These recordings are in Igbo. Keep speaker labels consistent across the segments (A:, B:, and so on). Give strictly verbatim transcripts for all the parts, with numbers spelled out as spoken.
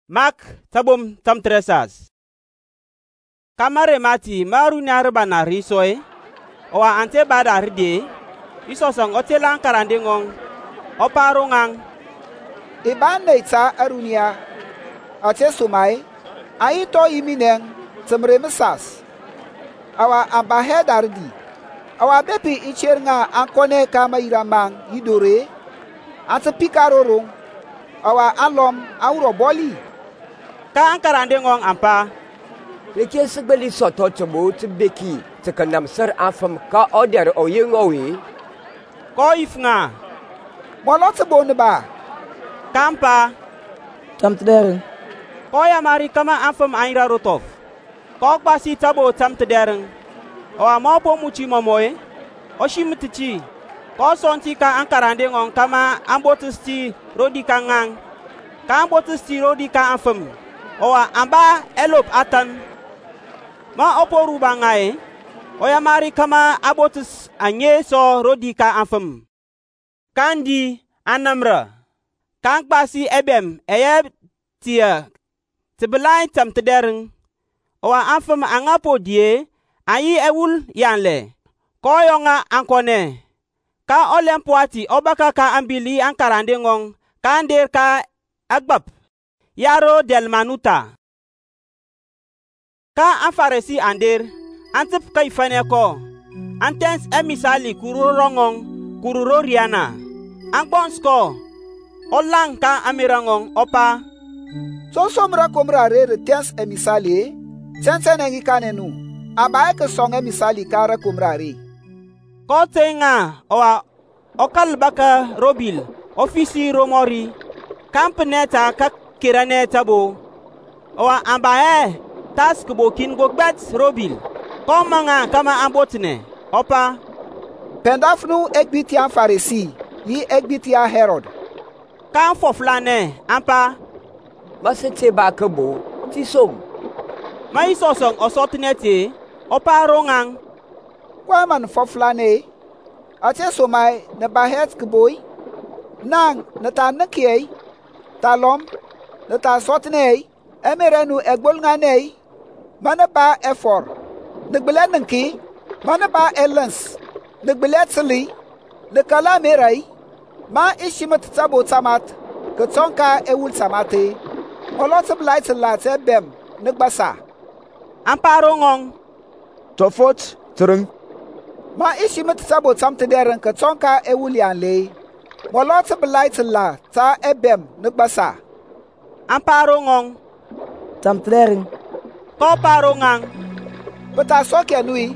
A: Mark tabum tam tresas. Kamare mati maru nyarba na risoe. Owa ante bada ride. Isosong otelang karandingong. Oparungang.
B: Iban neita arunia. Ate sumai. Aito imineng temremesas. Awa ambahe dardi. Awa bepi icher nga ankone kama iramang idore. Ante pikarorong. Awa alom auro boli.
A: Ka ankarandingong ampa.
C: Leke segbeli soto tebo tebeki tekenam ser afam ka order oyengowi.
A: Ko ifnga.
B: Molot tebo neba.
A: Kampa.
D: Tam tedereng.
A: Ko ya mari kama afam aira rotof. Ko basi tabo tam tedereng. Owa mopo muchi momoe. Oshimitichi. Ko sonti ka ankarandingong kama ambotusti rodi kangang. Ka ambotusti rodi ka afam. Owa amba elop atan. Ma oporu bangai. Oya mari kama abotus anye so rodi ka afam. Kandi anamra. Kang basi ebem eye tia. Tebelai tam tedereng. Owa afam angapo die. Ayi ewul yanle. Koyonga ankone. Ka olempuati obaka ka ambili ankarandingong. Kandir ka agbap. Yaro del manuta. Ka afaresi andir. Antip kaifane ko. Antens emisali kururongong. Kururoriana. Angbons ko. Olang ka amirangong opa.
B: So somra komra re tens emisali. Tensen engi kanenu. Abaye ke song emisali kara komra re.
A: Ko tenga owa okal baka robil. Ofisi romori. Kampeneta ka kirane tabo. Owa ambaye task bokin gogbet robil. Ko manga kama ambotne. Opa.
B: Pendafnu ekbitia farisi. Yi ekbitia Herod.
A: Kan foflane ampa.
C: Masete ba kebo tisom.
A: Ma isosong osotnete. Opa rongang.
B: Kwa man foflane. Ate somai ne bahet keboy. Nang neta nekiei. Talom. Neta sotnei. Emerenu egbol nganei. Mana ba efor. Negbele nenki. Mana ba elens. Negbele tsili. Nekala merai. Ma ishimet tabo tamat. Ketonka ewul tamate. Olot blight late bem. Negbasa.
A: Amparongong.
E: Tofot tereng.
B: Ma ishimet tabo tamte deren ketonka ewul yanle. Olot blight la ta ebem. Negbasa.
A: Amparongong.
D: Tam tedereng.
A: Ko parongang.
B: Beta soke nui.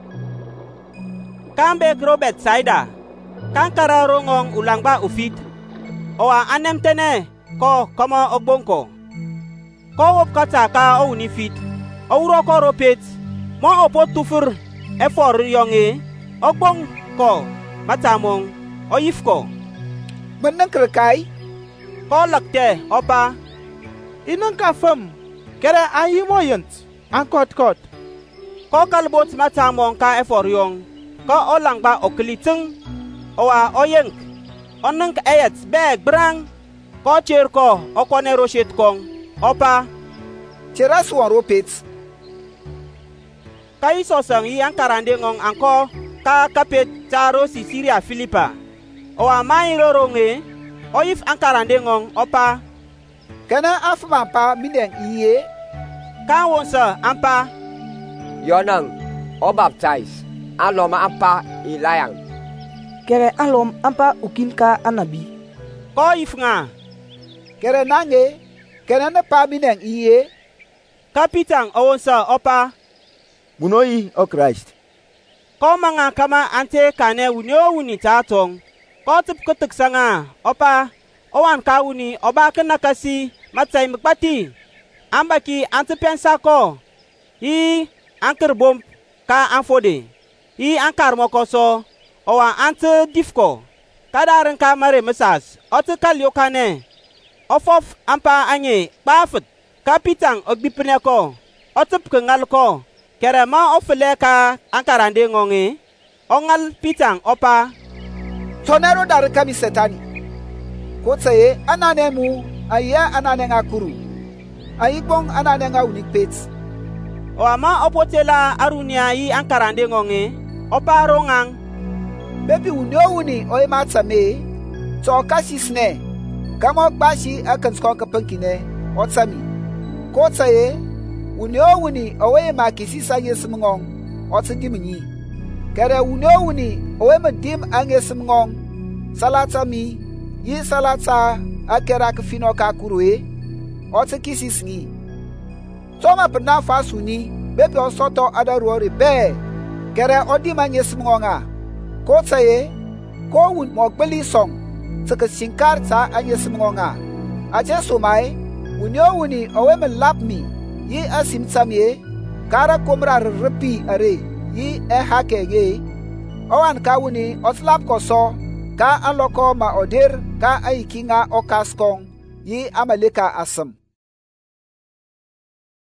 A: Kambe Robert Saida. Kankara rongong ulangba ufit. Owa anemtene ko kama ogbonko. Ko opkata ka o unifit. Ouro ko ropet. Mo opot tufur efor yonge. Ogbong ko matamong oyifko.
B: Menang krekai.
A: Ko lakte opa.
F: Inang ka fam. Kere ayi moyent. Ankot kot.
A: Ko kalbot matamong ka efor yong. Ko olangba oklitung. Owa oyeng. Onang ayat beg brang. Ko cher ko okone roshet kong. Opa.
B: Cheras wan ropet.
A: Kai sosang yi ankarandingong angko ka kapet charo si Syria Filipa. Owa mai roronge. Oyif ankarandingong opa.
B: Kana afmampa mineng iye.
A: Kan wonsa ampa.
C: Yonang o baptize. Aloma ampa ilayang.
D: Kere alom ampa ukin ka anabi.
A: Ko ifnga.
B: Kere nange. Kere ne pa mineng iye.
A: Kapitang awonsa opa.
E: Munoi o Christ.
A: Ko manga kama ante kane wunyo wuni tatong. Ko tup kutuk sanga opa. Owan ka wuni oba kenakasi matsay mkpati. Ambaki ante pensa ko. I anker bom ka anfode. I ankar mokoso. Owa ante difko. Kadaren ka mare mesas. Ote kalyo kane. Ofof ampa anye pafet. Kapitang ogbipne ko. Otup kengal ko. Kere ma ofele ka ankarande ngonge. Ongal pitang opa.
B: Tonero dar kami setani. Kotsaye ananemu aya ananenga kuru. ayi gbong anane nga unik pet.
A: O ama opotela arunia yi ankarande ngonge, oparo ngang.
B: Bebi unyo uni oye matsame, to kasisne, kamo bashi akanskon kapankine, otsami. Kotsaye, unyo uni oye makisisa yesimngong, otsigimnyi. Kere unyo uni oye madim angesimngong, salatami, yi salata akera kfino kakurwe, otsikisisni. Toma pena fasuni, bebi osoto adaruori be, kere odima yesimngonga. Kotsaye, ko wun mogbeli song, tsaka sinkar ta anyesimngonga. Ache somai, unyo wuni owe me lapmi, yi asim tsamye, kara komra rripi are, yi e hake ye. Owan ka wuni otlap koso, ka aloko ma odir, ka aikinga okaskong, yi amalika asam.